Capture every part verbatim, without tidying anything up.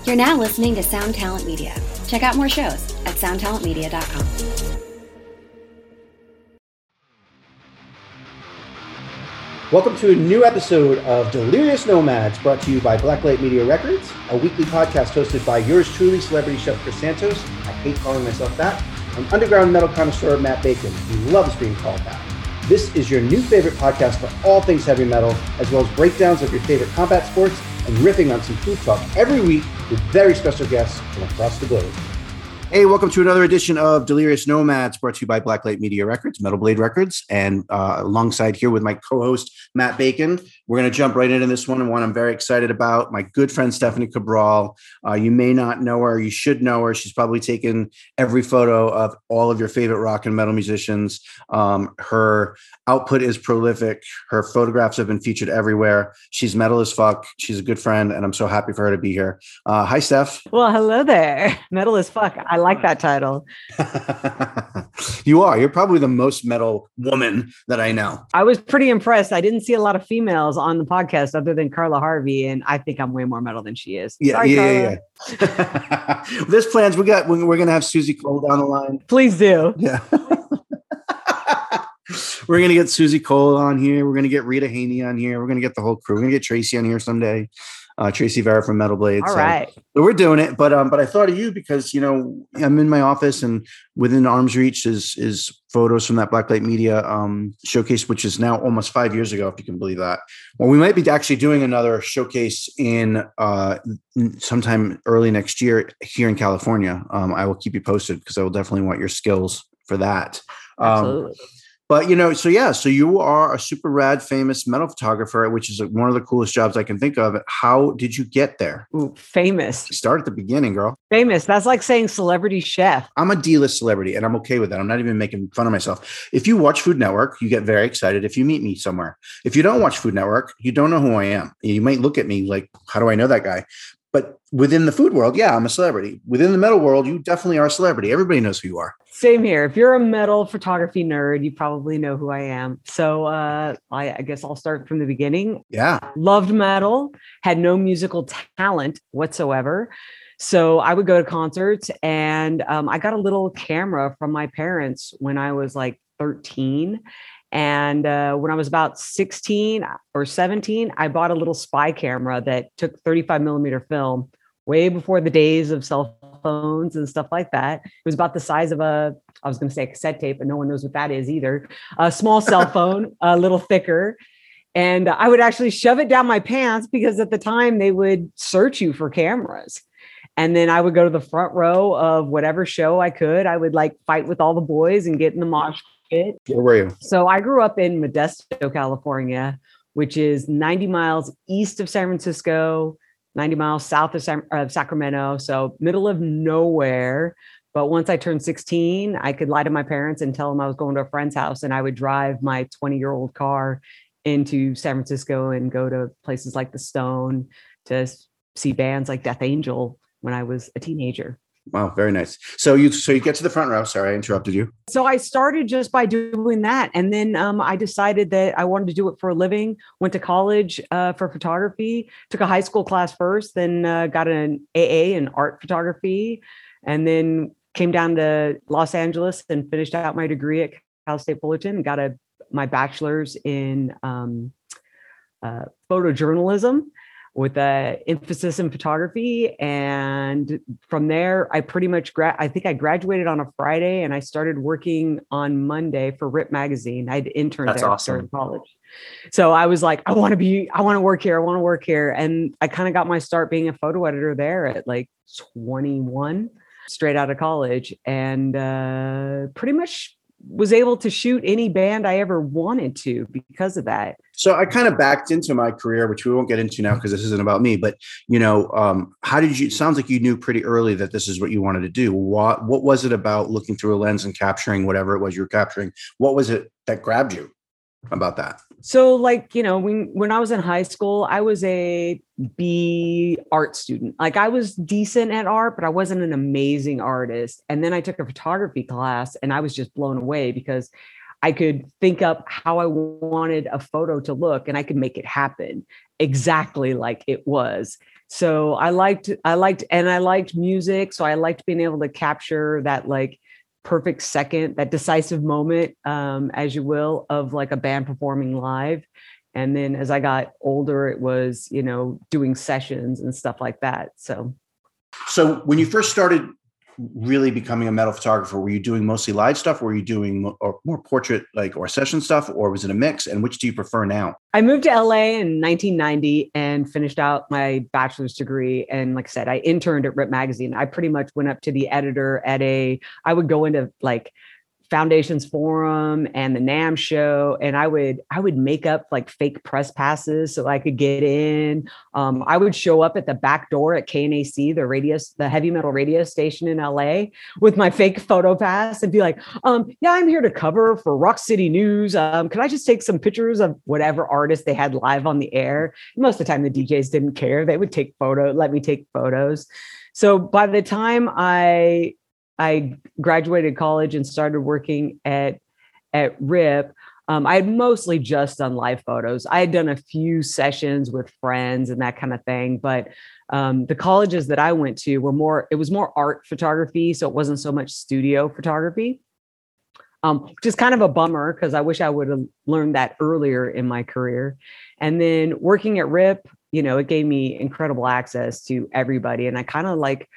You're now listening to Sound Talent Media. Check out more shows at sound talent media dot com. Welcome to a new episode of Delirious Nomads, brought to you by Blacklight Media Records, a weekly podcast hosted by yours truly, celebrity chef Chris Santos. I hate calling myself that. And underground metal connoisseur Matt Bacon, who loves being called that. This is your new favorite podcast for all things heavy metal, as well as breakdowns of your favorite combat sports and riffing on some food talk every week with very special guests from across the globe. Hey, welcome to another edition of Delirious Nomads, brought to you by Blacklight Media Records, Metal Blade Records, and uh, alongside here with my co-host, Matt Bacon. We're going to jump right into this one, and one I'm very excited about. My good friend, Stephanie Cabral. Uh, you may not know her. You should know her. She's probably taken every photo of all of your favorite rock and metal musicians. Um, her output is prolific. Her photographs have been featured everywhere. She's metal as fuck. She's a good friend, and I'm so happy for her to be here. Uh, hi, Steph. Well, hello there. Metal as fuck. I like that title. You are. You're probably the most metal woman that I know. I was pretty impressed. I didn't see a lot of females on the podcast other than Carla Harvey, and I think I'm way more metal than she is. Yeah, Sorry, yeah, Carla. yeah. There's plans. We got. We're going to have Susie Cole down the line. Please do. Yeah. We're going to get Susie Cole on here. We're going to get Rita Haney on here. We're going to get the whole crew. We're going to get Tracy on here someday. Uh, Tracy Vera from Metal Blade. All so, right. so we're doing it. But um, but I thought of you because, you know, I'm in my office and within arm's reach is is photos from that Blacklight Media um, showcase, which is now almost five years ago, if you can believe that. Well, we might be actually doing another showcase in uh, sometime early next year here in California. Um, I will keep you posted because I will definitely want your skills for that. Um, Absolutely. But, you know, so, yeah, so you are a super rad, famous metal photographer, which is one of the coolest jobs I can think of. How did you get there? Ooh, famous. Start at the beginning, girl. Famous. That's like saying celebrity chef. I'm a D-list celebrity, and I'm okay with that. I'm not even making fun of myself. If you watch Food Network, you get very excited if you meet me somewhere. If you don't watch Food Network, you don't know who I am. You might look at me like, how do I know that guy? But within the food world, yeah, I'm a celebrity. Within the metal world, you definitely are a celebrity. Everybody knows who you are. Same here. If you're a metal photography nerd, you probably know who I am. So uh, I, I guess I'll start from the beginning. Yeah. Loved metal, had no musical talent whatsoever. So I would go to concerts, and um, I got a little camera from my parents when I was like thirteen. And uh, when I was about sixteen or seventeen, I bought a little spy camera that took thirty-five millimeter film way before the days of cell phones and stuff like that. It was about the size of a, I was going to say a cassette tape, but no one knows what that is either. A small cell phone, a little thicker. And I would actually shove it down my pants because at the time they would search you for cameras. And then I would go to the front row of whatever show I could. I would like fight with all the boys and get in the mosh pit. Where were you? So I grew up in Modesto, California, which is ninety miles east of San Francisco, ninety miles south of, San, of Sacramento. So middle of nowhere. But once I turned sixteen, I could lie to my parents and tell them I was going to a friend's house, and I would drive my twenty year old car into San Francisco and go to places like the Stone to see bands like Death Angel when I was a teenager. Wow, very nice. So you so you get to the front row. Sorry, I interrupted you. So I started just by doing that. And then um, I decided that I wanted to do it for a living, went to college uh, for photography, took a high school class first, then uh, got an A A in art photography, and then came down to Los Angeles and finished out my degree at Cal State Fullerton and got a my bachelor's in um, uh, photojournalism with an emphasis in photography. And from there, I pretty much, gra- I think I graduated on a Friday and I started working on Monday for Rip Magazine. I'd interned That's there awesome. during college. So I was like, I want to be, I want to work here. I want to work here. And I kind of got my start being a photo editor there at like twenty-one, straight out of college. And uh, pretty much was able to shoot any band I ever wanted to because of that. So I kind of backed into my career, which we won't get into now because this isn't about me, but you know, um, how did you, it sounds like you knew pretty early that this is what you wanted to do. What, what was it about looking through a lens and capturing whatever it was you were capturing? What was it that grabbed you about that? So like, you know, when, when I was in high school, I was a B art student. Like I was decent at art, but I wasn't an amazing artist. And then I took a photography class and I was just blown away because I could think up how I wanted a photo to look and I could make it happen exactly like it was. So I liked, I liked, and I liked music. So I liked being able to capture that like perfect second, that decisive moment, um, as you will, of like a band performing live. And then as I got older, it was, you know, doing sessions and stuff like that. So, so when you first started really becoming a metal photographer, were you doing mostly live stuff? Were you doing more, more portrait like or session stuff, or was it a mix? And which do you prefer now? I moved to L A in nineteen ninety and finished out my bachelor's degree. And like I said, I interned at Rip Magazine. I pretty much went up to the editor at a, I would go into like Foundations Forum and the NAMM show, and I would I would make up like fake press passes so I could get in. Um, I would show up at the back door at K N A C, the radio, the heavy metal radio station in L A, with my fake photo pass and be like, um, "Yeah, I'm here to cover for Rock City News. Um, can I just take some pictures of whatever artist they had live on the air?" Most of the time, the D Js didn't care; they would take photo, let me take photos. So by the time I I graduated college and started working at, at Rip, Um, I had mostly just done live photos. I had done a few sessions with friends and that kind of thing, but um, the colleges that I went to were more, it was more art photography. So it wasn't so much studio photography, um, which is kind of a bummer because I wish I would have learned that earlier in my career. And then working at Rip, you know, it gave me incredible access to everybody. And I kind of like,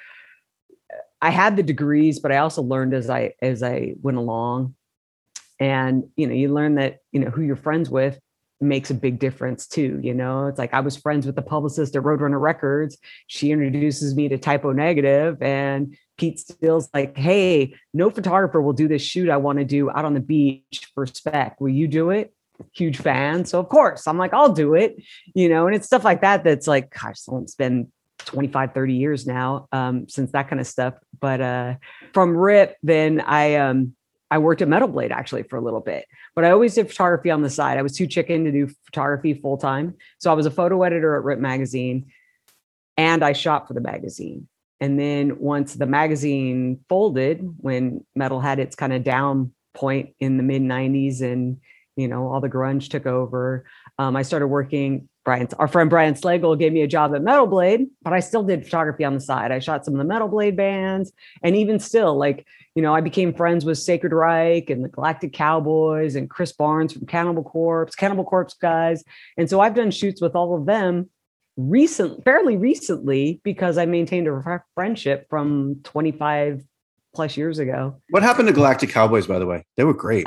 I had the degrees, but I also learned as I, as I went along. And, you know, you learn that, you know, who you're friends with makes a big difference too. You know, it's like I was friends with the publicist at Roadrunner Records. She introduces me to Typo Negative, and Pete Steele's like, "Hey, no photographer will do this shoot I want to do out on the beach for spec. Will you do it?" Huge fan. So of course I'm like, I'll do it, you know, and it's stuff like that. That's like, gosh, it's been twenty-five, thirty years now um, since that kind of stuff. But uh, from Rip, then I, um, I worked at Metal Blade actually for a little bit, but I always did photography on the side. I was too chicken to do photography full time. So I was a photo editor at Rip Magazine, and I shot for the magazine. And then once the magazine folded, when metal had its kind of down point in the mid nineties and, you know, all the grunge took over, um, I started working. Brian, our friend Brian Slagle gave me a job at Metal Blade, but I still did photography on the side. I shot some of the Metal Blade bands, and even still, like, you know, I became friends with Sacred Reich and the Galactic Cowboys and Chris Barnes from Cannibal Corpse, Cannibal Corpse guys. And so I've done shoots with all of them recent, fairly recently, because I maintained a friendship from twenty-five plus years ago. What happened to Galactic Cowboys, by the way? They were great.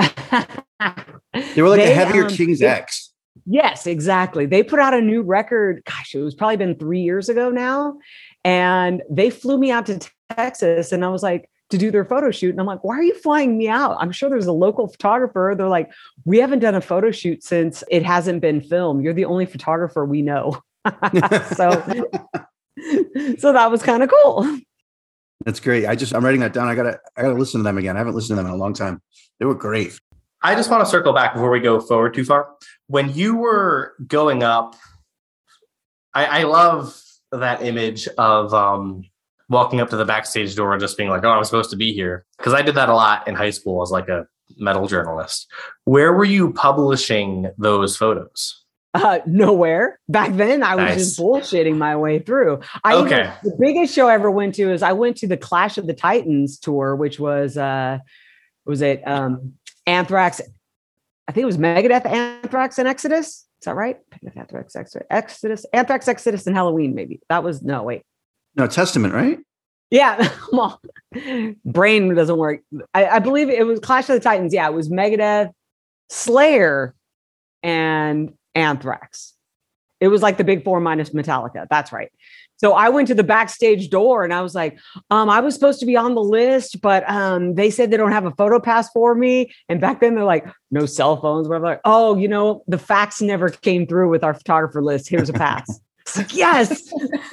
They were like they, a heavier um, King's they, X. Yes, exactly. They put out a new record. Gosh, it was probably been three years ago now. And they flew me out to Texas, and I was like, to do their photo shoot. And I'm like, why are you flying me out? I'm sure there's a local photographer. They're like, we haven't done a photo shoot since it hasn't been filmed. You're the only photographer we know. so, so that was kind of cool. That's great. I just, I'm writing that down. I gotta, I gotta listen to them again. I haven't listened to them in a long time. They were great. I just want to circle back before we go forward too far. When you were going up, I, I love that image of um, walking up to the backstage door and just being like, "Oh, I'm supposed to be here." Because I did that a lot in high school as like a metal journalist. Where were you publishing those photos? Uh, nowhere. Back then, I was Nice. just bullshitting my way through. I Okay. even, the biggest show I ever went to is I went to the Clash of the Titans tour, which was uh, was it um, Anthrax? I think it was Megadeth, Anthrax, and Exodus. Is that right? Megadeth, Anthrax, Exodus, Exodus, Anthrax, Exodus, and Halloween. Maybe that was no wait. No, Testament, right? Yeah, well, brain doesn't work. I, I believe it was Clash of the Titans. Yeah, it was Megadeth, Slayer, and Anthrax. It was like the big four minus Metallica. That's right. So I went to the backstage door and I was like, um, I was supposed to be on the list, but um, they said they don't have a photo pass for me. And back then they're like, no cell phones. Whatever. Like, oh, you know, the fax never came through with our photographer list. Here's a pass. It's like, yes.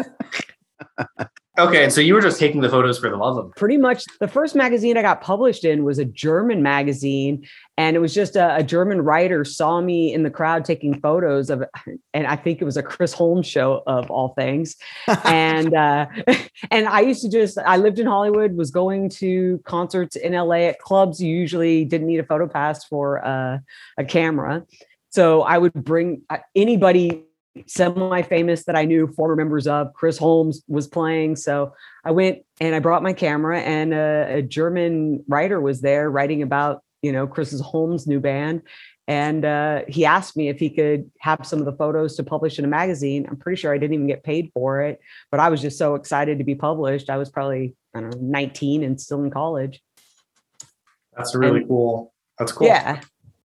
Okay, so you were just taking the photos for the love of them. Pretty much the first magazine I got published in was a German magazine. And it was just a, a German writer saw me in the crowd taking photos of, and I think it was a Chris Holmes show of all things. and, uh, and I used to just, I lived in Hollywood, was going to concerts in L A at clubs. You usually didn't need a photo pass for uh, a camera. So I would bring uh, anybody semi-famous that I knew, former members of. Chris Holmes was playing. So I went and I brought my camera, and a, a German writer was there writing about, you know, Chris's Holmes' new band. And uh, he asked me if he could have some of the photos to publish in a magazine. I'm pretty sure I didn't even get paid for it, but I was just so excited to be published. I was probably, I don't know, nineteen and still in college. That's really and, cool. That's cool. Yeah.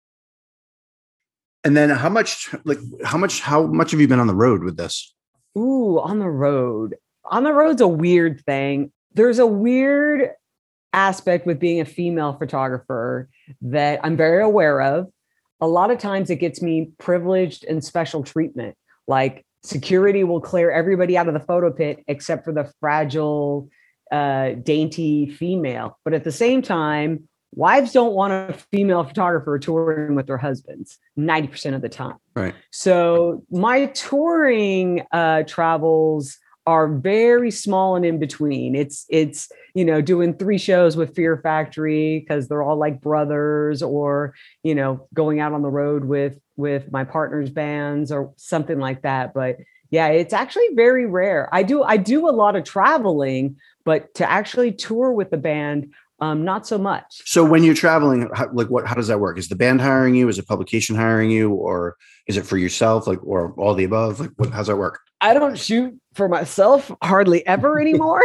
And then how much, like, how much, how much have you been on the road with this? Ooh, on the road. On the road's a weird thing. There's a weird aspect with being a female photographer that I'm very aware of. A lot of times it gets me privileged and special treatment. Like security will clear everybody out of the photo pit except for the fragile, uh, dainty female. But at the same time, wives don't want a female photographer touring with their husbands ninety percent of the time. Right. So my touring uh, travels are very small and in between. It's, it's, you know, doing three shows with Fear Factory because they're all like brothers, or, you know, going out on the road with, with my partner's bands or something like that. But yeah, it's actually very rare. I do, I do a lot of traveling, but to actually tour with the band, um, not so much. So when you're traveling, how, like what, how does that work? Is the band hiring you? Is it publication hiring you? Or is it for yourself? Like, or all the above? Like what, how's that work? I don't shoot for myself hardly ever anymore.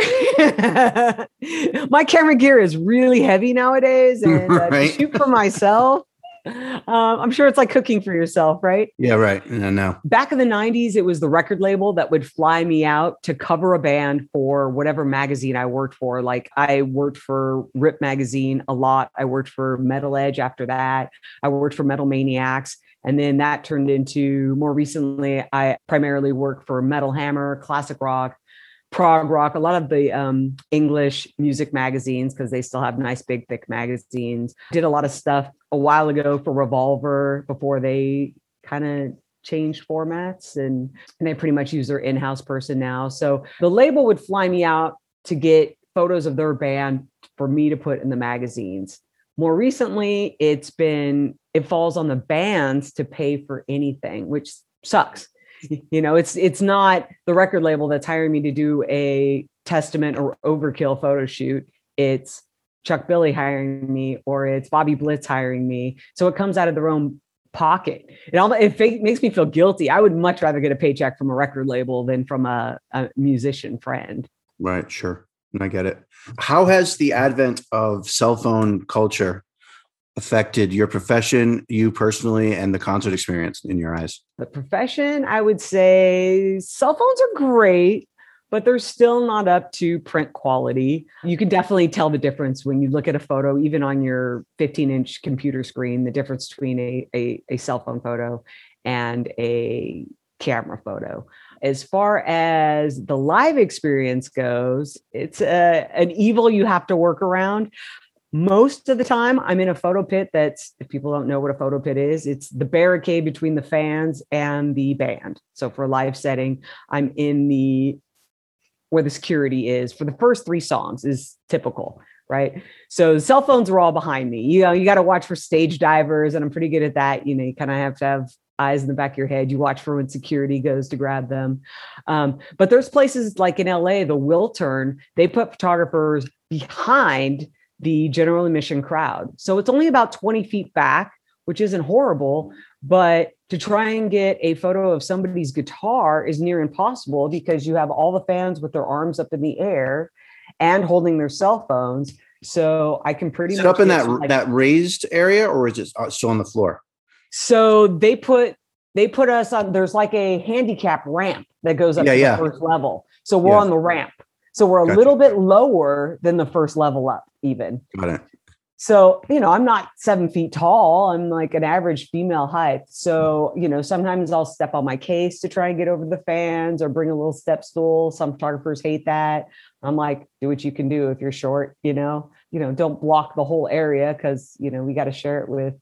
My camera gear is really heavy nowadays, and uh, right. to shoot for myself, um, I'm sure it's like cooking for yourself, right? Yeah, right. Yeah, no. Back in the nineties, it was the record label that would fly me out to cover a band for whatever magazine I worked for. Like I worked for Rip Magazine a lot. I worked for Metal Edge after that. I worked for Metal Maniacs. And then that turned into, more recently, I primarily work for Metal Hammer, Classic Rock, Prog Rock, a lot of the um, English music magazines, because they still have nice, big, thick magazines. Did a lot of stuff a while ago for Revolver before they kind of changed formats, and, and they pretty much use their in-house person now. So the label would fly me out to get photos of their band for me to put in the magazines. More recently, it's been, it falls on the bands to pay for anything, which sucks. You know, it's it's not the record label that's hiring me to do a Testament or Overkill photo shoot. It's Chuck Billy hiring me, or it's Bobby Blitz hiring me. So it comes out of their own pocket. It, all, it f- makes me feel guilty. I would much rather get a paycheck from a record label than from a, a musician friend. Right, sure. I get it. How has the advent of cell phone culture affected your profession, you personally, and the concert experience in your eyes? The profession, I would say cell phones are great, but they're still not up to print quality. You can definitely tell the difference when you look at a photo, even on your fifteen inch computer screen, the difference between a, a, a cell phone photo and a camera photo. As far as the live experience goes, it's a, an evil you have to work around. Most of the time, I'm in a photo pit that's, if people don't know what a photo pit is, it's the barricade between the fans and the band. So for a live setting, I'm in the, where the security is for the first three songs is typical, right? So the cell phones are all behind me. You know, you got to watch for stage divers, and I'm pretty good at that. You know, you kind of have to have eyes in the back of your head. You watch for when security goes to grab them. Um, but there's places like in L A, the Wiltern, they put photographers behind the general admission crowd. So it's only about twenty feet back, which isn't horrible, but to try and get a photo of somebody's guitar is near impossible because you have all the fans with their arms up in the air and holding their cell phones. So I can pretty is much it up in that, like, that raised area, or is it still on the floor? So they put, they put us on, there's like a handicap ramp that goes up Yeah, to yeah. the first level. So we're Yeah. on the ramp. So we're a Gotcha. little bit lower than the first level up even. Got it. So, you know, I'm not seven feet tall. I'm like an average female height. So, you know, sometimes I'll step on my case to try and get over the fans or bring a little step stool. Some photographers hate that. I'm like, do what you can do if you're short, you know, you know, don't block the whole area because, you know, we got to share it with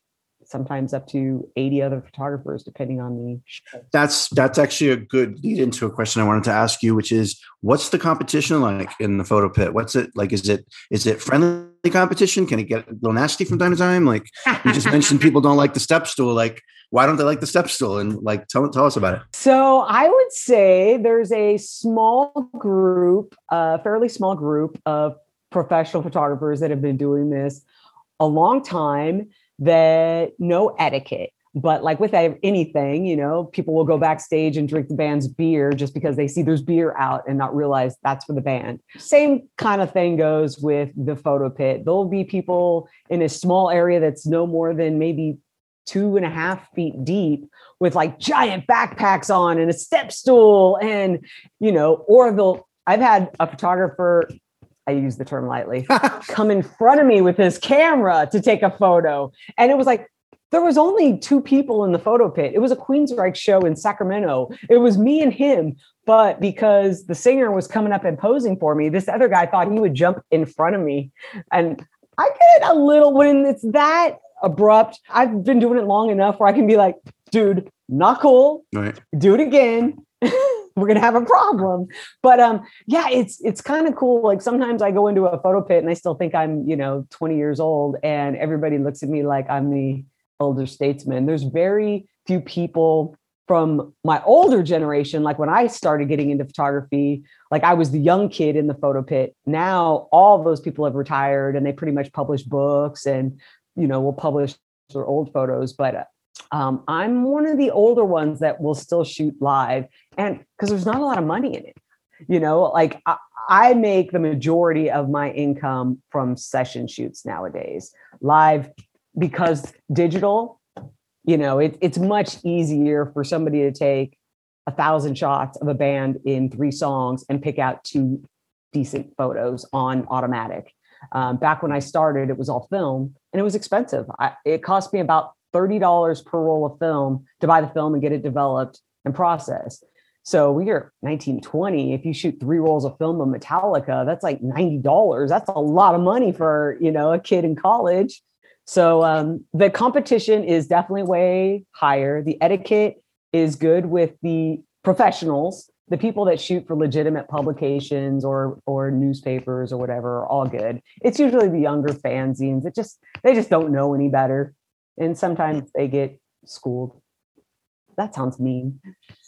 sometimes up to eighty other photographers, depending on the show. That's that's actually a good lead into a question I wanted to ask you, which is, what's the competition like in the photo pit? What's it like? Is it is it friendly competition? Can it get a little nasty from time to time? Like you just mentioned, people don't like the step stool. Like, why don't they like the step stool? And like, tell tell us about it. So I would say there's a small group, a fairly small group of professional photographers that have been doing this a long time that know etiquette. But like with anything, you know, people will go backstage and drink the band's beer just because they see there's beer out and not realize that's for the band. Same kind of thing goes with the photo pit. There'll be people in a small area that's no more than maybe two and a half feet deep with like giant backpacks on and a step stool. And, you know, or they'll, I've had a photographer, I use the term lightly, come in front of me with his camera to take a photo. And it was like, there was only two people in the photo pit. It was a Queensryche show in Sacramento. It was me and him. But because the singer was coming up and posing for me, this other guy thought he would jump in front of me. And I get a little, when it's that abrupt, I've been doing it long enough where I can be like, dude, not cool. Right. Do it again. We're going to have a problem. But um, yeah, it's, it's kind of cool. Like sometimes I go into a photo pit and I still think I'm, you know, twenty years old and everybody looks at me like I'm the elder statesman. There's very few people from my older generation. Like when I started getting into photography, like I was the young kid in the photo pit. Now all those people have retired and they pretty much publish books and, you know, will publish their old photos. But um, I'm one of the older ones that will still shoot live. And because there's not a lot of money in it, you know, like I, I make the majority of my income from session shoots nowadays. Live, because digital, you know, it, it's much easier for somebody to take a thousand shots of a band in three songs and pick out two decent photos on automatic. Um, back when I started, it was all film and it was expensive. I, it cost me about thirty dollars per roll of film to buy the film and get it developed and processed. So we are nineteen twenty. If you shoot three rolls of film of Metallica, that's like ninety dollars. That's a lot of money for, you know, a kid in college. So um, the competition is definitely way higher. The etiquette is good with the professionals. The people that shoot for legitimate publications or or newspapers or whatever are all good. It's usually the younger fanzines that just, they just don't know any better. And sometimes they get schooled. That sounds mean.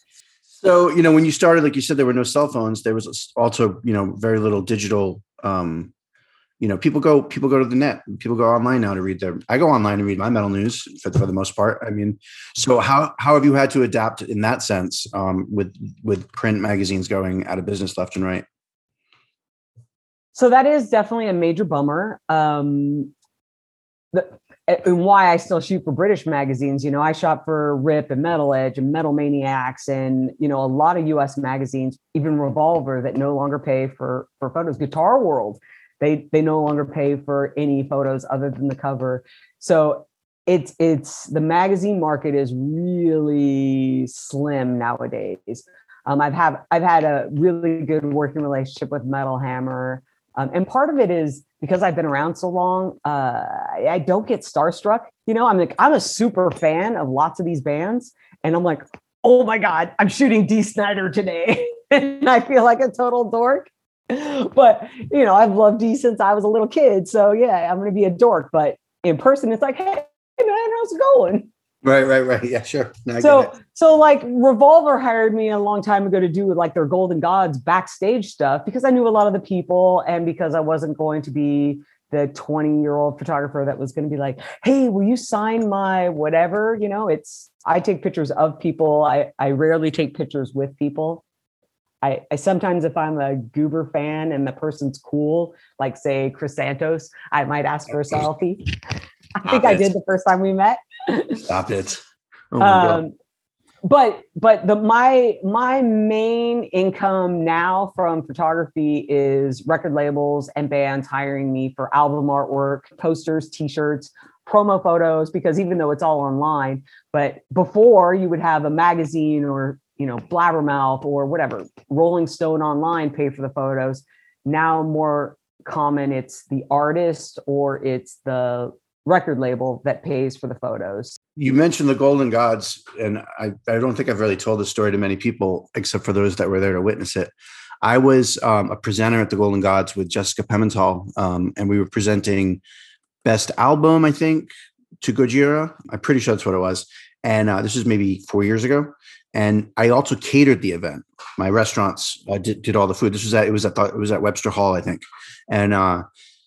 So, you know, when you started, like you said, there were no cell phones. There was also, you know, very little digital, um, you know, people go, people go to the net, people go online now to read their, I go online to read my metal news for, for the most part. I mean, so how, how have you had to adapt in that sense um, with, with print magazines going out of business left and right? So that is definitely a major bummer. Um, the, and why I still shoot for British magazines. You know, I shot for Rip and Metal Edge and Metal Maniacs and, you know, a lot of U S magazines, even Revolver, that no longer pay for, for photos. Guitar World, They they no longer pay for any photos other than the cover. So it's it's the magazine market is really slim nowadays. Um, I've have I've had a really good working relationship with Metal Hammer, um, and part of it is because I've been around so long. Uh, I don't get starstruck. You know, I'm like I'm a super fan of lots of these bands, and I'm like, oh my god, I'm shooting Dee Snider today, and I feel like a total dork. But, you know, I've loved Dee since I was a little kid. So, yeah, I'm going to be a dork. But in person, it's like, hey, man, how's it going? Right, right, right. Yeah, sure. No, so, so like Revolver hired me a long time ago to do like their Golden Gods backstage stuff because I knew a lot of the people and because I wasn't going to be the twenty year old photographer that was going to be like, hey, will you sign my whatever? You know, it's I take pictures of people. I, I rarely take pictures with people. I, I sometimes, if I'm a Goober fan and the person's cool, like say Chris Santos, I might ask for a selfie. I think Stop I it. did the first time we met. Stop it. Oh my um, God. But but the my my main income now from photography is record labels and bands hiring me for album artwork, posters, t-shirts, promo photos, because even though it's all online, but before you would have a magazine or you know, Blabbermouth or whatever, Rolling Stone online pay for the photos. Now more common, it's the artist or it's the record label that pays for the photos. You mentioned the Golden Gods, and I, I don't think I've really told this story to many people, except for those that were there to witness it. I was um, a presenter at the Golden Gods with Jessica Pimentel, um, and we were presenting Best Album, I think, to Gojira. I'm pretty sure that's what it was. And uh, this was maybe four years ago. And I also catered the event. My restaurants uh, did, did all the food. This was at it was at the, it was at Webster Hall, I think. And uh,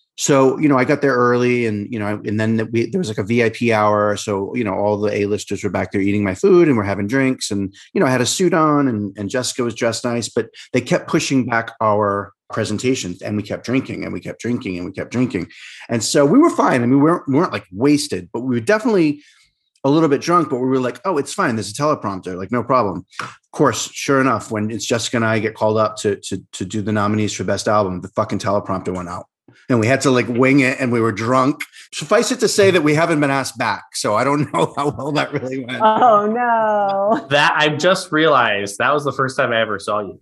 so you know, I got there early, and you know, and then we, there was like a V I P hour. So you know, all the A-listers were back there eating my food, and we're having drinks. And you know, I had a suit on, and, and Jessica was dressed nice, but they kept pushing back our presentations, and we kept drinking, and we kept drinking, and we kept drinking. And so we were fine. I mean, we weren't we weren't like wasted, but we were definitely a little bit drunk, but we were like, oh, it's fine. There's a teleprompter, like no problem. Of course, sure enough, when it's Jessica and I get called up to, to, to do the nominees for Best Album, the fucking teleprompter went out and we had to like wing it, and we were drunk. Suffice it to say that we haven't been asked back. So I don't know how well that really went. Oh no. That I just realized that was the first time I ever saw you.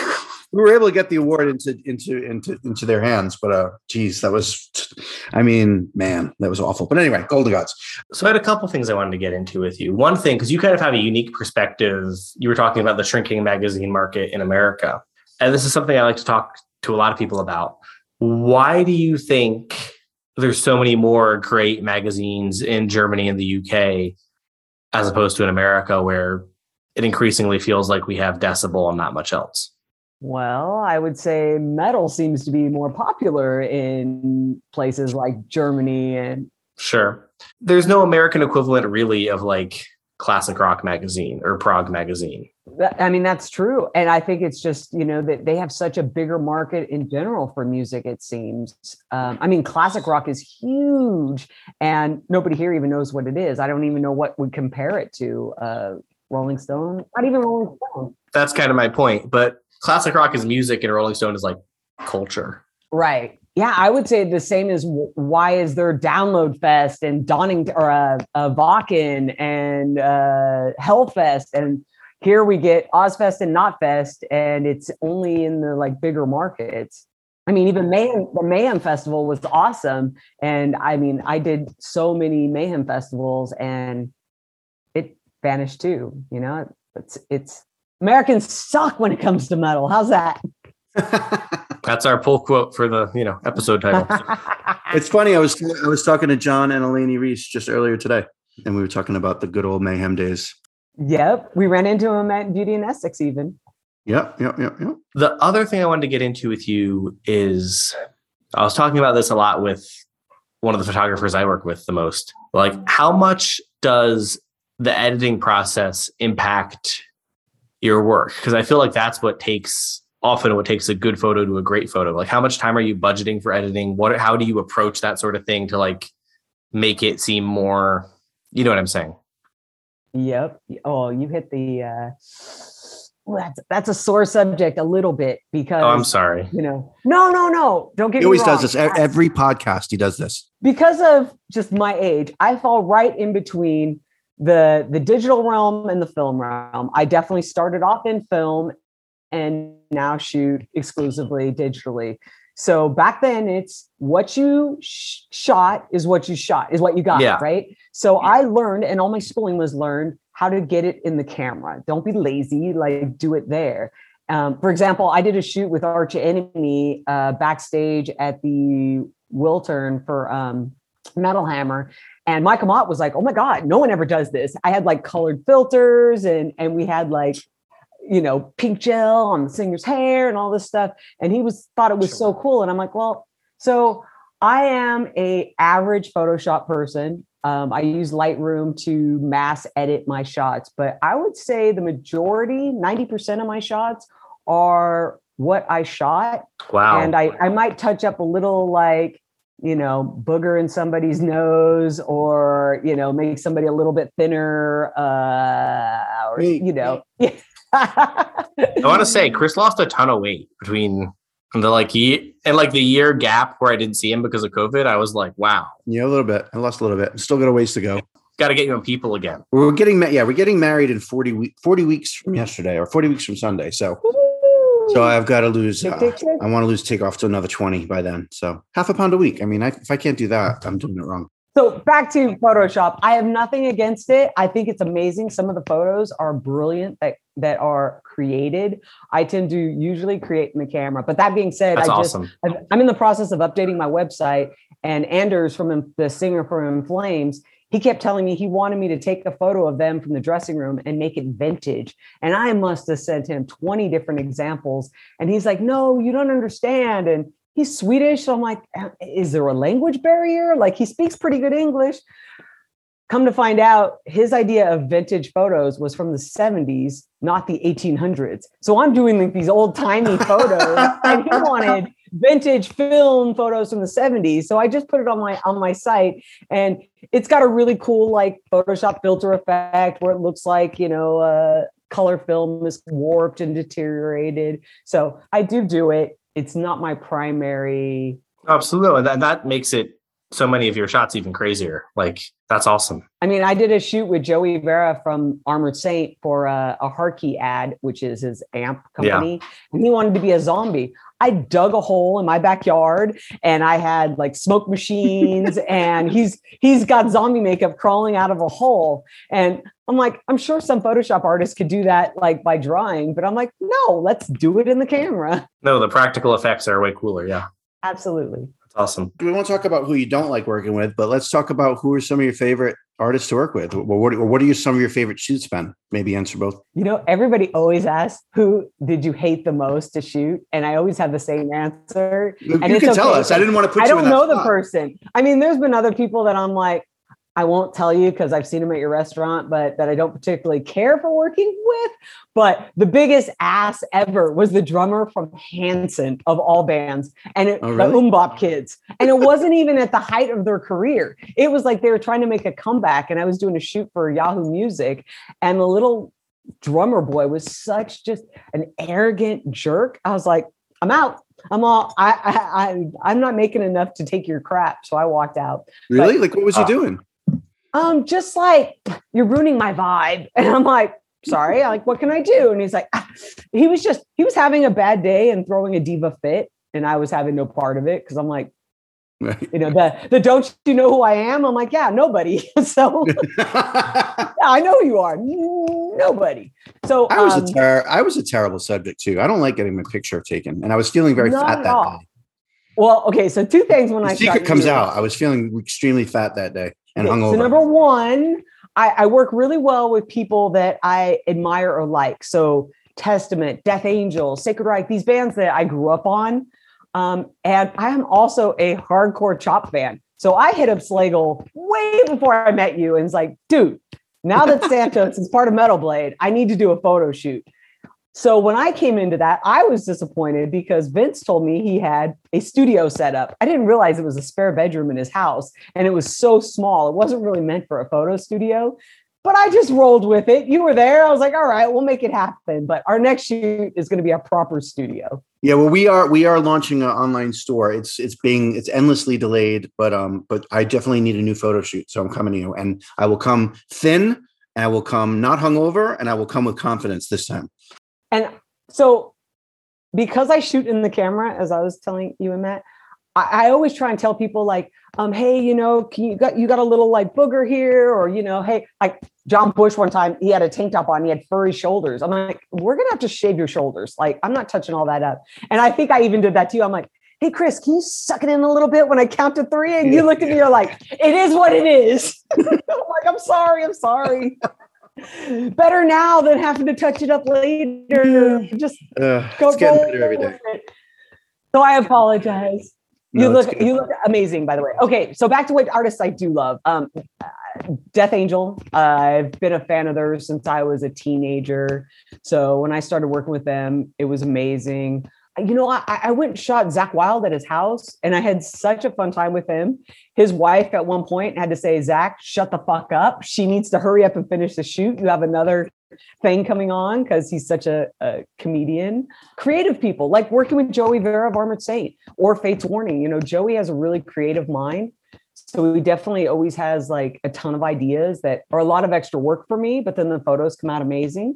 We were able to get the award into into into into their hands, but uh, geez, that was, I mean, man, that was awful. But anyway, Golden Gods. So I had a couple things I wanted to get into with you. One thing, because you kind of have a unique perspective. You were talking about the shrinking magazine market in America, and this is something I like to talk to a lot of people about. Why do you think there's so many more great magazines in Germany and the U K as opposed to in America, where it increasingly feels like we have Decibel and not much else? Well, I would say metal seems to be more popular in places like Germany and. Sure. There's no American equivalent really of like classic rock magazine or prog magazine. I mean, that's true. And I think it's just, you know, that they have such a bigger market in general for music, it seems. Um, I mean, classic rock is huge and nobody here even knows what it is. I don't even know what would compare it to. Uh, Rolling Stone, not even Rolling Stone. That's kind of my point. But classic rock is music and Rolling Stone is like culture. Right. Yeah, I would say the same as why is there Download Fest and Donington or uh, uh, Wacken and uh, Hellfest, and here we get Ozfest and Knotfest, and it's only in the like bigger markets. I mean, even Mayhem, the Mayhem Festival was awesome, and I mean, I did so many Mayhem festivals, and it vanished too. You know, it's it's Americans suck when it comes to metal. How's that? That's our pull quote for the, you know, episode title. It's funny. I was I was talking to John and Eleni Reese just earlier today, and we were talking about the good old Mayhem days. Yep, we ran into him at Beauty and Essex even. Yep, yep, yep, yep. The other thing I wanted to get into with you is I was talking about this a lot with one of the photographers I work with the most. Like, how much does the editing process impact your work? Because I feel like that's what takes often what takes a good photo to a great photo. Like, how much time are you budgeting for editing? What, how do you approach that sort of thing to like make it seem more, you know what I'm saying? Yep. Oh, you hit the, uh, well, that's, that's a sore subject a little bit because, oh, I'm sorry. You know, no, no, no, don't get He me always wrong. does this. Every podcast he does this. Because of just my age, I fall right in between the, the digital realm and the film realm. I definitely started off in film and now shoot exclusively digitally. So back then it's what you sh- shot is what you shot is what you got, yeah. Right? So I learned, and all my schooling was learned how to get it in the camera. Don't be lazy, like do it there. Um, for example, I did a shoot with Arch Enemy uh, backstage at the Wiltern for um, Metal Hammer. And Michael Mott was like, oh my God, no one ever does this. I had like colored filters and, and we had like, you know, pink gel on the singer's hair and all this stuff. And he was thought it was so cool. And I'm like, well, so I am a average Photoshop person. Um, I use Lightroom to mass edit my shots, but I would say the majority, ninety percent of my shots are what I shot. Wow. And I, I might touch up a little like, you know, booger in somebody's nose or, you know, make somebody a little bit thinner uh, or, you know, yeah. I want to say Chris lost a ton of weight between the like he and like the year gap where I didn't see him because of COVID. I was like, wow. Yeah, a little bit. I lost a little bit. Still got a ways to go. Got to get you on People again. We're getting ma- yeah, we're getting married in forty, we- forty weeks from yesterday or forty weeks from Sunday. So, so I've got to lose. Uh, I want to lose, take off to another twenty by then. So half a pound a week. I mean, I, if I can't do that, I'm doing it wrong. So back to Photoshop. I have nothing against it. I think it's amazing. Some of the photos are brilliant that, that are created. I tend to usually create in the camera. But that being said, That's I just, awesome. I'm in the process of updating my website, and Anders from the singer from In Flames, he kept telling me he wanted me to take a photo of them from the dressing room and make it vintage. And I must have sent him twenty different examples. And he's like, no, you don't understand. And he's Swedish. So I'm like, is there a language barrier? Like, he speaks pretty good English. Come to find out, his idea of vintage photos was from the seventies, not the eighteen hundreds. So I'm doing like these old timey photos, and he wanted vintage film photos from the seventies. So I just put it on my on my site, and it's got a really cool like Photoshop filter effect where it looks like, you know, uh, color film is warped and deteriorated. So I do do it. It's not my primary. Absolutely. That, that makes it so many of your shots even crazier. Like, that's awesome. I mean, I did a shoot with Joey Vera from Armored Saint for a, a Harkey ad, which is his amp company. Yeah. And he wanted to be a zombie. I dug a hole in my backyard, and I had like smoke machines, and he's he's got zombie makeup crawling out of a hole. And I'm like, I'm sure some Photoshop artists could do that like by drawing, but I'm like, no, let's do it in the camera. No, the practical effects are way cooler. Yeah, absolutely. That's awesome. We won't talk about who you don't like working with, but let's talk about who are some of your favorite artists to work with. What, what are you, some of your favorite shoots been? Maybe answer both. You know, everybody always asks, who did you hate the most to shoot? And I always have the same answer. You, and you it's can okay. tell us. I didn't want to put I you in don't that know spot. The person. I mean, there's been other people that I'm like, I won't tell you because I've seen them at your restaurant, but that I don't particularly care for working with. But the biggest ass ever was the drummer from Hanson of all bands, and it, oh, really? the Umbop Kids. And it wasn't even at the height of their career. It was like they were trying to make a comeback, and I was doing a shoot for Yahoo Music, and the little drummer boy was such just an arrogant jerk. I was like, I'm out. I'm all, I, I, I, I'm not making enough to take your crap. So I walked out. Really? But, like, what was uh, he doing? Um, just like, you're ruining my vibe. And I'm like, sorry, I'm like, what can I do? And he's like, ah. he was just, he was having a bad day and throwing a diva fit. And I was having no part of it. Cause I'm like, right. you know, the, the, don't you know who I am? I'm like, yeah, nobody. So yeah, I know who you are. Nobody. So I was um, a ter- I was a terrible subject too. I don't like getting my picture taken. And I was feeling very fat that all. day. Well, okay. So two things when the I secret comes out. I was feeling extremely fat that day. And okay, hungover. So number one, I, I work really well with people that I admire or like. So Testament, Death Angel, Sacred Reich, these bands that I grew up on. Um, and I am also a hardcore Chop fan. So I hit up Slagle way before I met you and was like, dude, now that Santos is part of Metal Blade, I need to do a photo shoot. So when I came into that, I was disappointed because Vince told me he had a studio set up. I didn't realize it was a spare bedroom in his house, and it was so small. It wasn't really meant for a photo studio, but I just rolled with it. You were there. I was like, all right, we'll make it happen. But our next shoot is going to be a proper studio. Yeah, well, we are we are launching an online store. It's it's being it's endlessly delayed, but um, but I definitely need a new photo shoot. So I'm coming to you, and I will come thin, and I will come not hungover, and I will come with confidence this time. And so because I shoot in the camera, as I was telling you and Matt, I, I always try and tell people like, um, hey, you know, can you got you got a little like booger here, or, you know, hey, like John Bush one time, he had a tank top on, he had furry shoulders. I'm like, we're going to have to shave your shoulders. Like, I'm not touching all that up. And I think I even did that to you. I'm like, hey, Chris, can you suck it in a little bit when I count to three? And you looked at me, you're like, it is what it is. I'm like, I'm sorry. I'm sorry. Better now than having to touch it up later. Just uh, go it's getting better every day. So I apologize. No, you look good. you look amazing, by the way. Okay, so back to what artists I do love. Um, Death Angel. Uh, I've been a fan of theirs since I was a teenager. So when I started working with them, it was amazing. You know, I, I went and shot Zakk Wylde at his house, and I had such a fun time with him. His wife at one point had to say, Zakk, shut the fuck up. She needs to hurry up and finish the shoot. You have another thing coming on, because he's such a, a comedian. Creative people, like working with Joey Vera of Armored Saint or Fates Warning. You know, Joey has a really creative mind. So he definitely always has like a ton of ideas that are a lot of extra work for me, but then the photos come out amazing.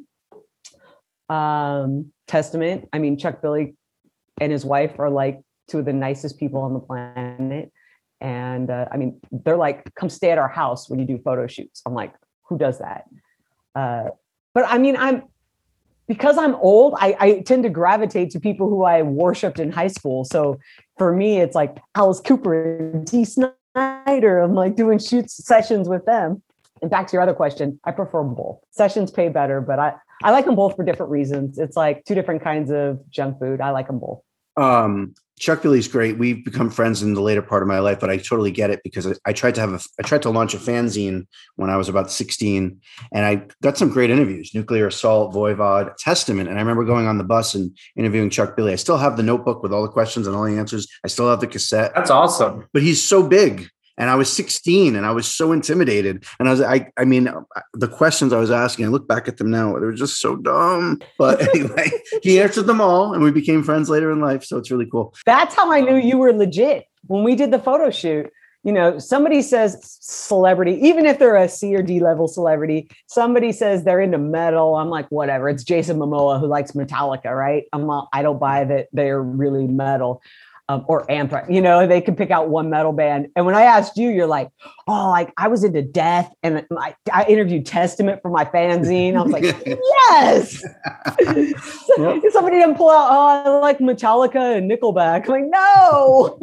Um, Testament. I mean, Chuck Billy and his wife are like two of the nicest people on the planet. And uh, I mean, they're like, come stay at our house when you do photo shoots. I'm like, who does that? Uh, but I mean, I'm, because I'm old, I, I tend to gravitate to people who I worshiped in high school. So for me, it's like Alice Cooper and Dee Snider. I'm like doing shoots sessions with them. And back to your other question, I prefer both. Sessions pay better, but I, I like them both for different reasons. It's like two different kinds of junk food. I like them both. Um, Chuck Billy's great. We've become friends in the later part of my life, but I totally get it because I, I tried to have a, I tried to launch a fanzine when I was about sixteen, and I got some great interviews: Nuclear Assault, Voivod, Testament. And I remember going on the bus and interviewing Chuck Billy. I still have the notebook with all the questions and all the answers. I still have the cassette. That's awesome. But he's so big. And I was sixteen and I was so intimidated. And I was, I, I mean, the questions I was asking, I look back at them now, they were just so dumb. But anyway, he answered them all and we became friends later in life. So it's really cool. That's how I knew you were legit. When we did the photo shoot, you know, somebody says celebrity, even if they're a C or D level celebrity, somebody says they're into metal. I'm like, whatever. It's Jason Momoa who likes Metallica, right? I'm not, I don't buy that they're really metal. Um, or Anthrax, you know, they can pick out one metal band. And when I asked you, you're like, oh, like I was into Death, and I, I interviewed Testament for my fanzine. I was like, yes. Yep. Somebody didn't pull out, oh, I like Metallica and Nickelback. I'm like, no.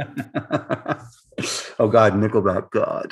Oh God, Nickelback, God.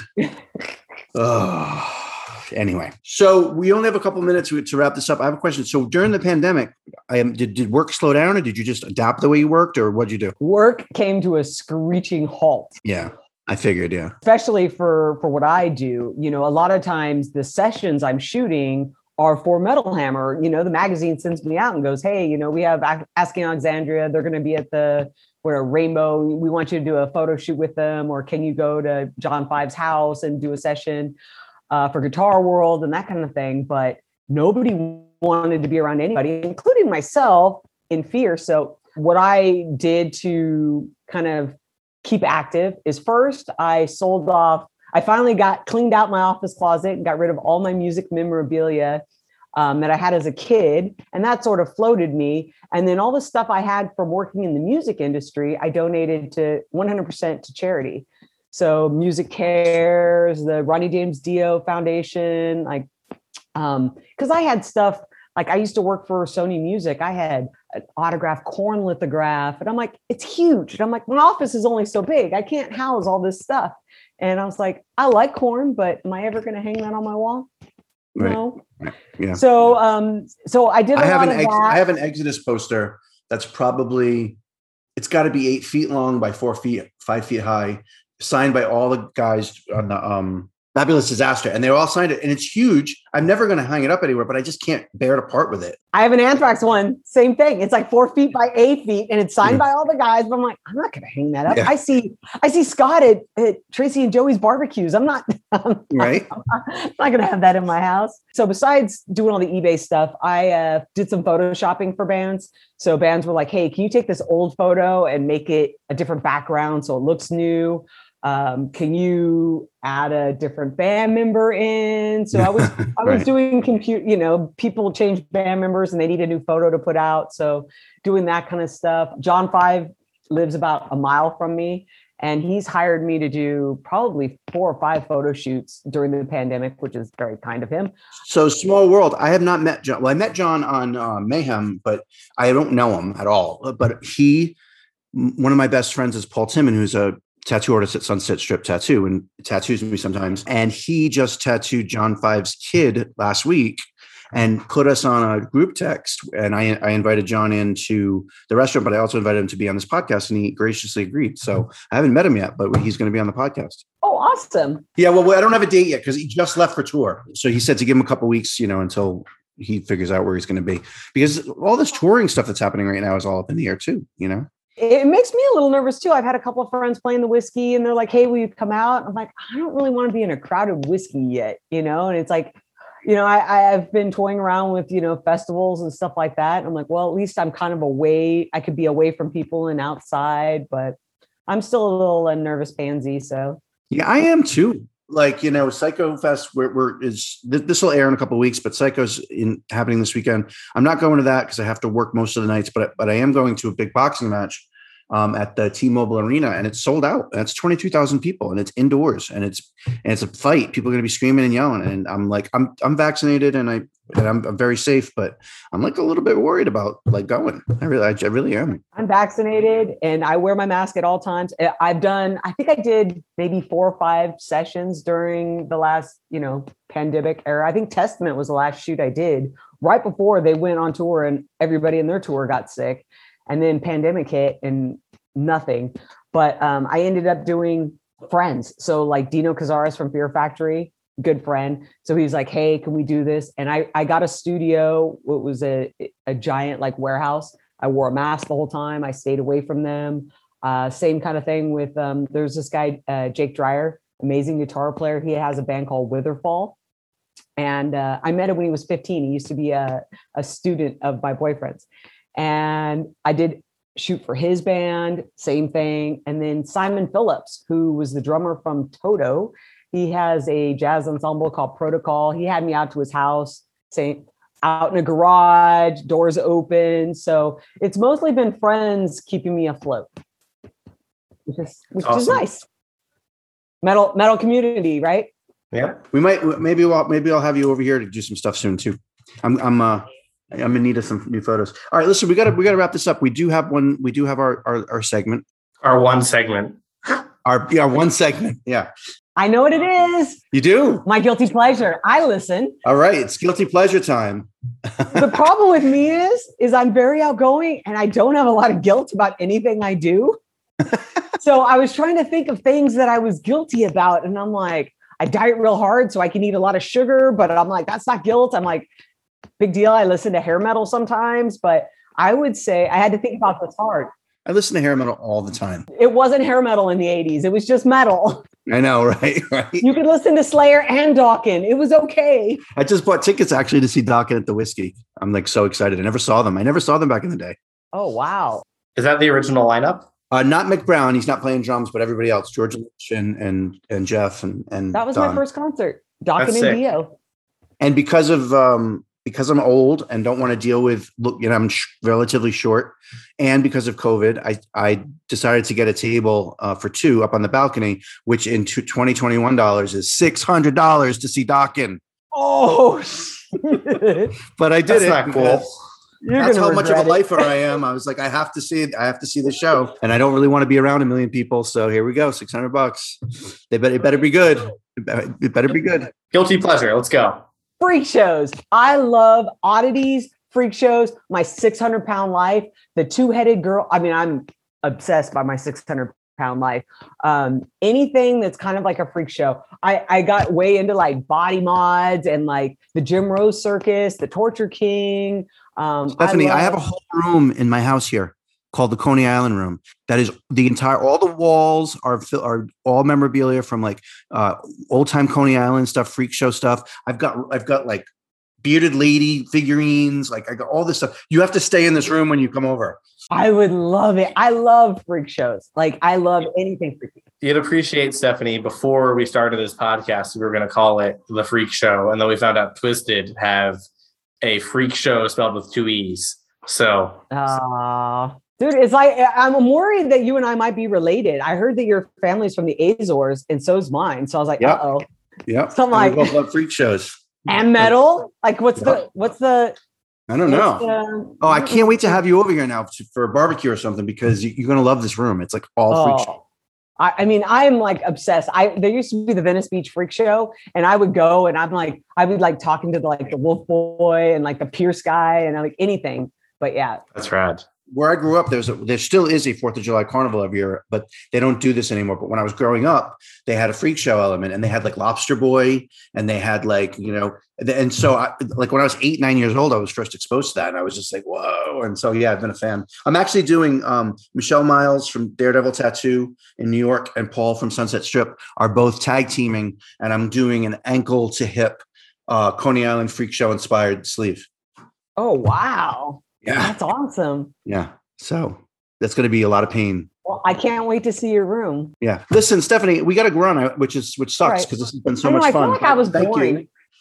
Oh. Anyway, so we only have a couple minutes to, to wrap this up. I have a question. So during the pandemic, I am, did, did work slow down, or did you just adapt the way you worked, or what'd you do? Work came to a screeching halt. Yeah, I figured. Yeah. Especially for, for what I do. You know, a lot of times the sessions I'm shooting are for Metal Hammer. You know, the magazine sends me out and goes, hey, you know, we have Asking Alexandria. They're going to be at the where Rainbow. We want you to do a photo shoot with them, or can you go to John Five's house and do a session? Uh, for Guitar World and that kind of thing, but nobody wanted to be around anybody, including myself, in fear. So what I did to kind of keep active is first I sold off, I finally got cleaned out my office closet and got rid of all my music memorabilia um, that I had as a kid. And that sort of floated me. And then all the stuff I had from working in the music industry, I donated to one hundred percent to charity. So Music Cares, the Ronnie James Dio Foundation, like, um, because I had stuff, like I used to work for Sony Music. I had an autographed Korn lithograph, and I'm like, it's huge. And I'm like, my office is only so big. I can't house all this stuff. And I was like, I like Korn, but am I ever going to hang that on my wall? Right. No. Right. Yeah. So, um, so I did. A I have lot an of ex- that. I have an Exodus poster that's probably, it's got to be eight feet long by four feet, five feet high, signed by all the guys on the um, Fabulous Disaster. And they all signed it. And it's huge. I'm never going to hang it up anywhere, but I just can't bear to part with it. I have an Anthrax one. Same thing. It's like four feet by eight feet. And it's signed yeah. by all the guys. But I'm like, I'm not going to hang that up. Yeah. I see I see Scott at, at Tracy and Joey's barbecues. I'm not, I'm, right. I'm, I'm not going to have that in my house. So besides doing all the eBay stuff, I uh, did some photoshopping for bands. So bands were like, hey, can you take this old photo and make it a different background so it looks new? Um, can you add a different band member in? So I was, I was right. doing compute, you know, people change band members and they need a new photo to put out. So doing that kind of stuff. John Five lives about a mile from me, and he's hired me to do probably four or five photo shoots during the pandemic, which is very kind of him. So small world. I have not met John. Well, I met John on uh, Mayhem, but I don't know him at all. But he, one of my best friends is Paul Timon, who's a tattoo artist at Sunset Strip Tattoo and tattoos me sometimes. And he just tattooed John Five's kid last week and put us on a group text. And I, I invited John into the restaurant, but I also invited him to be on this podcast, and he graciously agreed. So I haven't met him yet, but he's going to be on the podcast. Oh, awesome. Yeah. Well, I don't have a date yet because he just left for tour. So he said to give him a couple of weeks, you know, until he figures out where he's going to be, because all this touring stuff that's happening right now is all up in the air too, you know? It makes me a little nervous too. I've had a couple of friends playing the whiskey and they're like, hey, will you come out? I'm like, I don't really want to be in a crowded whiskey yet, you know? And it's like, you know, I, I've been toying around with, you know, festivals and stuff like that. I'm like, well, at least I'm kind of away. I could be away from people and outside, but I'm still a little uh, nervous pansy. So yeah, I am too. Like, you know, Psycho Fest, we're, we're is this will air in a couple of weeks, but Psycho's in happening this weekend. I'm not going to that because I have to work most of the nights, but but I am going to a big boxing match um, at the T-Mobile Arena, and it's sold out. And it's twenty-two thousand people, and it's indoors, and it's and it's a fight. People are going to be screaming and yelling. And I'm like, I'm I'm vaccinated, and I and I'm, I'm very safe, but I'm like a little bit worried about like going. I really, I, I really am. I'm vaccinated, and I wear my mask at all times. I've done, I think I did maybe four or five sessions during the last, you know, pandemic era. I think Testament was the last shoot I did right before they went on tour, and everybody in their tour got sick. And then pandemic hit and nothing. But um, I ended up doing Friends. So like Dino Cazares from Fear Factory, good friend. So he was like, hey, can we do this? And I, I got a studio. It was a, a giant like warehouse. I wore a mask the whole time. I stayed away from them. Uh, same kind of thing with, um, there's this guy, uh, Jake Dreyer, amazing guitar player. He has a band called Witherfall. And uh, I met him when he was fifteen. He used to be a, a student of my boyfriend's. And I did shoot for his band, same thing. And then Simon Phillips, who was the drummer from Toto, he has a jazz ensemble called Protocol. He had me out to his house, saying out in a garage, doors open. So it's mostly been friends keeping me afloat, which is which awesome. Is nice. Metal metal community, right? Yeah, we might maybe we'll, maybe I'll have you over here to do some stuff soon too. I'm I'm uh I'm in need of some new photos. All right, listen, we got to we got to wrap this up. We do have one. We do have our our, our segment. Our one segment. Our yeah, one segment. Yeah. I know what it is. You do? My guilty pleasure. I listen. All right, it's guilty pleasure time. The problem with me is, is I'm very outgoing and I don't have a lot of guilt about anything I do. So I was trying to think of things that I was guilty about, and I'm like, I diet real hard so I can eat a lot of sugar, but I'm like, that's not guilt. I'm like, big deal. I listen to hair metal sometimes, but I would say I had to think about this hard. I listen to hair metal all the time. It wasn't hair metal in the eighties. It was just metal. I know, right? Right. You could listen to Slayer and Dokken. It was okay. I just bought tickets actually to see Dokken at the Whiskey. I'm like so excited. I never saw them. I never saw them back in the day. Oh, wow. Is that the original lineup? Uh, not Mick Brown. He's not playing drums, but everybody else. George Lynch and and and Jeff and and that was Don. My first concert. Dokken and Dio. And because of um, because I'm old and don't want to deal with look, you know, I'm sh- relatively short, and because of COVID, I I decided to get a table uh, for two up on the balcony, which in twenty twenty-one dollars is six hundred dollars to see Dokken. Oh, but I did That's it. Not cool. You're That's how much of a it. lifer I am. I was like, I have to see it. I have to see the show, and I don't really want to be around a million people. So here we go, six hundred bucks. They better, it better be good. It better, it better be good. Guilty pleasure. Let's go. Freak shows. I love oddities, freak shows. My six hundred pound life. The two headed girl. I mean, I'm obsessed by my six hundred pound life. Um, anything that's kind of like a freak show. I, I got way into like body mods and like the Jim Rose Circus, the Torture King. Um, Stephanie, I, love- I have a whole room in my house here called the Coney Island room. That is the entire, all the walls are are all memorabilia from like uh, old time Coney Island stuff, freak show stuff. I've got, I've got like bearded lady figurines. Like I got all this stuff. You have to stay in this room when you come over. I would love it. I love freak shows. Like I love anything freaky. You'd appreciate, Stephanie, before we started this podcast, we were going to call it The Freak Show. And then we found out Twisted have a freak show spelled with two E's. So, uh, dude, it's like, I'm worried that you and I might be related. I heard that your family's from the Azores and so's mine. So I was like, yep. uh-oh. Yeah. So I'm like, we both love freak shows. And metal? Like what's yep. the, what's the, I don't know. The, oh, I can't wait to have you over here now to, for a barbecue or something, because you, you're going to love this room. It's like all oh. freak show. I, I mean, I'm like obsessed. I there used to be the Venice Beach Freak Show, and I would go, and I'm like, I would like talking to the, like the Wolf Boy and like the Pierce guy, and like anything. But yeah, that's rad. Where I grew up, there's a, there still is a Fourth of July carnival every year, but they don't do this anymore. But when I was growing up, they had a freak show element, and they had like Lobster Boy, and they had like, you know, and so I, like when I was eight, nine years old, I was first exposed to that, and I was just like, whoa. And so yeah, I've been a fan. I'm actually doing um, Michelle Miles from Daredevil Tattoo in New York and Paul from Sunset Strip are both tag teaming, and I'm doing an ankle to hip uh, Coney Island freak show inspired sleeve. Oh wow. Yeah. That's awesome. Yeah. So that's going to be a lot of pain. Well, I can't wait to see your room. Yeah. Listen, Stephanie, we got to run, which is, which sucks because right. this has been so I know, much I fun. feel like I was Thank boring. you.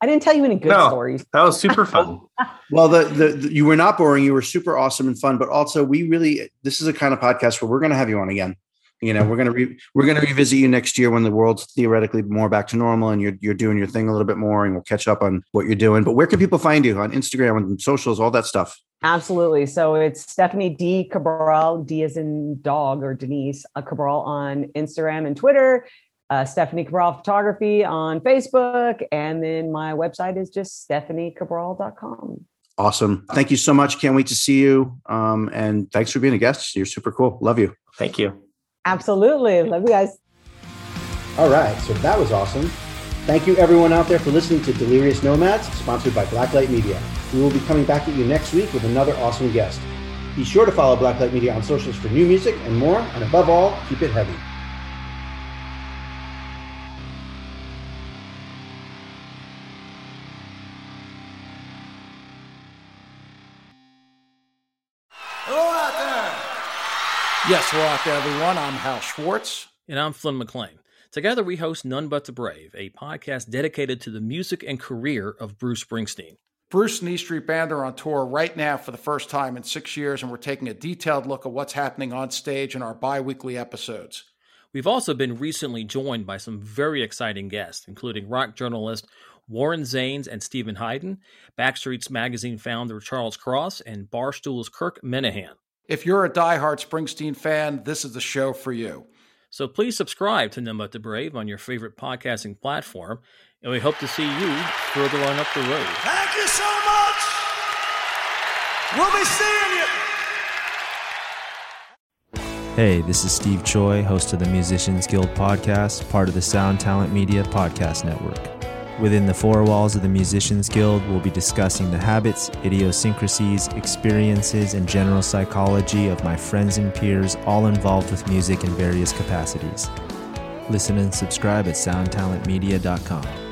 I didn't tell you any good no, stories. That was super fun. Well, the, the, the you were not boring. You were super awesome and fun, but also we really, this is a kind of podcast where we're going to have you on again. You know, we're going to re, we're going to revisit you next year when the world's theoretically more back to normal and you're you're doing your thing a little bit more, and we'll catch up on what you're doing. But where can people find you on Instagram and socials, all that stuff? Absolutely. So it's Stephanie D. Cabral, D as in dog or Denise uh, Cabral on Instagram and Twitter. Uh, Stephanie Cabral Photography on Facebook. And then my website is just stephanie cabral dot com. Awesome. Thank you so much. Can't wait to see you. Um, and thanks for being a guest. You're super cool. Love you. Thank you. Absolutely. Love you guys. All right. So that was awesome. Thank you everyone out there for listening to Delirious Nomads, sponsored by Blacklight Media. We will be coming back at you next week with another awesome guest. Be sure to follow Blacklight Media on socials for new music and more. And above all, keep it heavy. Yes, hello out there, everyone. I'm Hal Schwartz. And I'm Flynn McLean. Together we host None But the Brave, a podcast dedicated to the music and career of Bruce Springsteen. Bruce and E Street Band are on tour right now for the first time in six years, and we're taking a detailed look at what's happening on stage in our bi-weekly episodes. We've also been recently joined by some very exciting guests, including rock journalist Warren Zanes and Stephen Hayden, Backstreet's Magazine founder Charles Cross, and Barstool's Kirk Minahan. If you're a diehard Springsteen fan, this is the show for you. So please subscribe to None But the Brave on your favorite podcasting platform, and we hope to see you further on up the road. Thank you so much. We'll be seeing you. Hey, this is Steve Choi, host of the Musicians Guild podcast, part of the Sound Talent Media podcast network. Within the four walls of the Musicians Guild, we'll be discussing the habits, idiosyncrasies, experiences, and general psychology of my friends and peers, all involved with music in various capacities. Listen and subscribe at sound talent media dot com.